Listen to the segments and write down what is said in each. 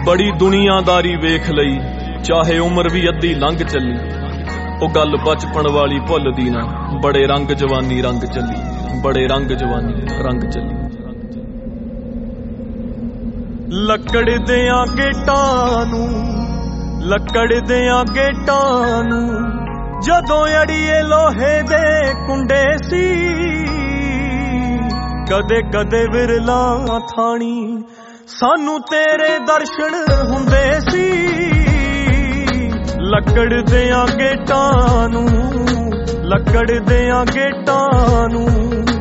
बड़ी दुनियादारी वेख लई, चाहे उम्र भी अद्धी लंघ चली। ओ गल बचपन वाली भुलदी ना, बड़े रंग जवानी रंग चली, बड़े रंग जवानी रंग चली। ਲੱਕੜ ਦਿਆਂ ਗੇਟਾਂ ਨੂੰ, ਲੱਕੜ ਦਿਆਂ ਗੇਟਾਂ ਨੂੰ, ਜਦੋਂ ਅੜੀਏ ਲੋਹੇ ਦੇ ਕੁੰਡੇ ਸੀ। ਕਦੇ ਕਦੇ ਵਿਰਲਾ ਥਾਣੀ ਸਾਨੂੰ ਤੇਰੇ ਦਰਸ਼ਨ ਹੁੰਦੇ ਸੀ। ਲੱਕੜ ਦਿਆਂ ਗੇਟਾਂ ਨੂੰ, ਲੱਕੜ ਦਿਆਂ ਗੇਟਾਂ ਨੂੰ।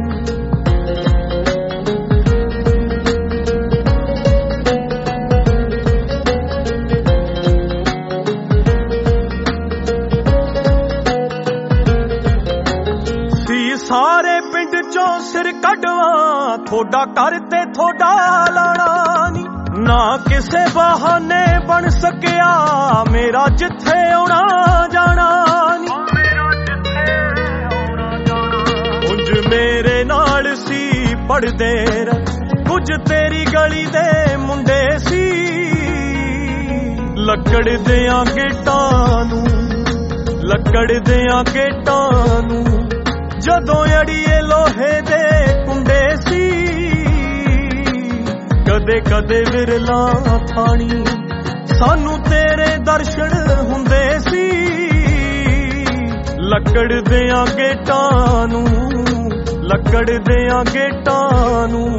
ਸਾਰੇ ਪਿੰਡ ਚੋਂ ਸਿਰ ਕੱਢਵਾਂ, ਥੋੜਾ ਕਰ ਤੇ ਥੋੜਾ ਲਾਣਾ ਨੀ। ਨਾ ਕਿਸੇ ਬਹਾਨੇ ਬਣ ਸਕਿਆ ਮੇਰਾ ਜਿੱਥੇ ਆਉਣਾ ਜਾਣਾ ਨੀ। ਉਂਝ ਮੇਰੇ ਨਾਲ ਸੀ ਪੜਦੇ ਕੁਝ ਤੇਰੀ ਗਲੀ ਦੇ ਮੁੰਡੇ ਸੀ। ਲੱਕੜ ਦਿਆਂ ਗੇਟਾਂ ਨੂੰ, ਲੱਕੜ ਦਿਆਂ ਗੇਟਾਂ ਨੂੰ, ਜਦੋਂ ਅੜੀਏ ਲੋਹੇ ਦੇ ਕੁੰਡੇ ਸੀ। ਕਦੇ ਕਦੇ ਵਿਰਲਾ ਥਾਣੀ ਸਾਨੂੰ ਤੇਰੇ ਦਰਸ਼ਨ ਹੁੰਦੇ ਸੀ। ਲੱਕੜ ਦਿਆਂ ਗੇਟਾਂ ਨੂੰ, ਲੱਕੜ ਦਿਆਂ ਗੇਟਾਂ ਨੂੰ।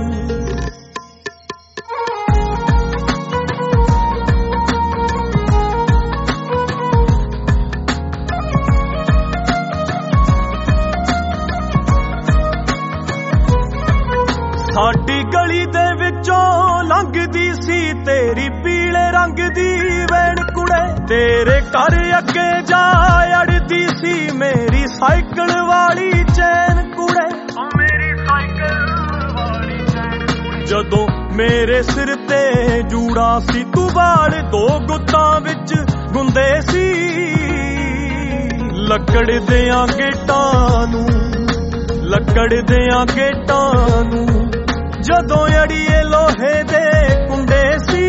ਸਾਡੀ ਗਲੀ ਦੇ ਵਿੱਚੋਂ ਲੰਘਦੀ ਸੀ ਤੇਰੀ ਪੀਲੇ ਰੰਗ ਦੀ ਵੈਣ ਕੁੜੇ। ਤੇਰੇ ਘਰ ਅੱਗੇ ਜਾ ਅੜਦੀ ਸੀ ਮੇਰੀ ਸਾਈਕਲ ਵਾਲੀ ਚੈਨ ਕੁੜੇ। ਮੇਰੀ ਸਾਈਕਲ ਵਾਲੀ ਚੈਨ। ਜਦੋਂ ਮੇਰੇ ਸਿਰ ਤੇ ਜੂੜਾ ਸੀ ਤੂੰ ਵਾਲ ਦੋ ਗੁੱਤਾਂ ਵਿੱਚ ਗੁੰਦੇ ਸੀ। ਲੱਕੜ ਦਿਆਂ ਗੇਟਾਂ ਨੂੰ, ਲੱਕੜ ਦਿਆਂ ਗੇਟਾਂ ਨੂੰ, ਜਦੋਂ ਅੜੀਏ ਲੋਹੇ ਦੇ ਕੁੰਡੇ ਸੀ।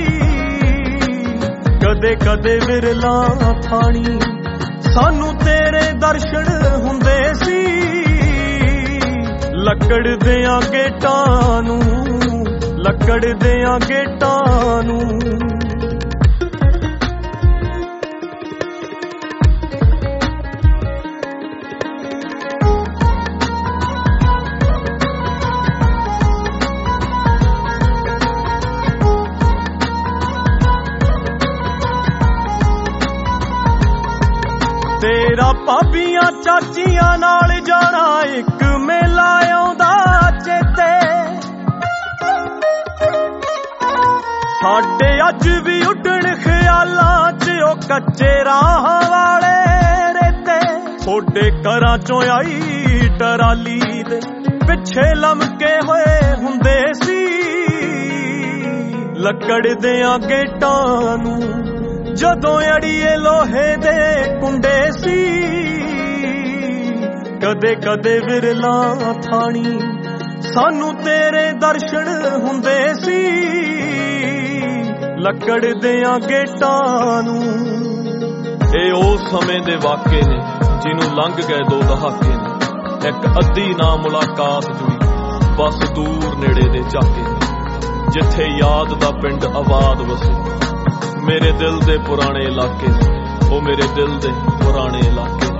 ਕਦੇ ਕਦੇ ਵਿਰਲਾ ਥਾਣੀ ਸਾਨੂੰ ਤੇਰੇ ਦਰਸ਼ਨ ਹੁੰਦੇ ਸੀ। ਲੱਕੜ ਦਿਆਂ ਗੇਟਾਂ ਨੂੰ, ਲੱਕੜ ਦਿਆਂ ਗੇਟਾਂ ਨੂੰ। ਤੇਰਾ ਭਾਬੀਆਂ ਚਾਚੀਆਂ ਨਾਲ ਜਾਣਾ ਇੱਕ ਮੇਲਾ ਆਉਂਦਾ ਚੇਤੇ। ਸਾਡੇ ਅੱਜ ਵੀ ਉੱਡਣ ਖਿਆਲਾਂ ਚ ਉਹ ਕੱਚੇ ਰਾਹਾਂ ਵਾਲੇ ਰੇਤੇ। ਤੁਹਾਡੇ ਘਰਾਂ ਚੋਂ ਆਈ ਟਰਾਲੀ ਦੇ ਪਿੱਛੇ ਲਮਕੇ ਹੋਏ ਹੁੰਦੇ ਸੀ। ਲੱਕੜ ਦਿਆਂ ਗੇਟਾਂ ਨੂੰ, ਜਦੋਂ ਅੜੀਏ ਲੋਹੇ ਦੇ ਕੁੰਡੇ ਸੀ। ਕਦੇ ਕਦੇ ਵਿਰਲਾ ਥਾਣੀ ਸਾਨੂੰ ਤੇਰੇ ਦਰਸ਼ਨ ਹੁੰਦੇ ਸੀ। ਲੱਕੜ ਦਿਆਂ ਗੇਟਾਂ ਨੂੰ। ਇਹ ਉਹ ਸਮੇਂ ਦੇ ਵਾਕੇ ਨੇ ਜਿਹਨੂੰ ਲੰਘ ਗਏ 2 ਦਹਾਕੇ ਨੇ। ਇੱਕ ਅੱਧੀ ਨਾ ਮੁਲਾਕਾਤ ਜੁੜੀ ਬਸ ਦੂਰ ਨੇੜੇ ਦੇ ਝਾਕੇ ਨੇ। ਜਿੱਥੇ ਯਾਦ ਦਾ ਪਿੰਡ ਆਬਾਦ ਵਸੇ ਮੇਰੇ ਦਿਲ ਦੇ ਪੁਰਾਣੇ ਇਲਾਕੇ, ਉਹ ਮੇਰੇ ਦਿਲ ਦੇ ਪੁਰਾਣੇ ਇਲਾਕੇ।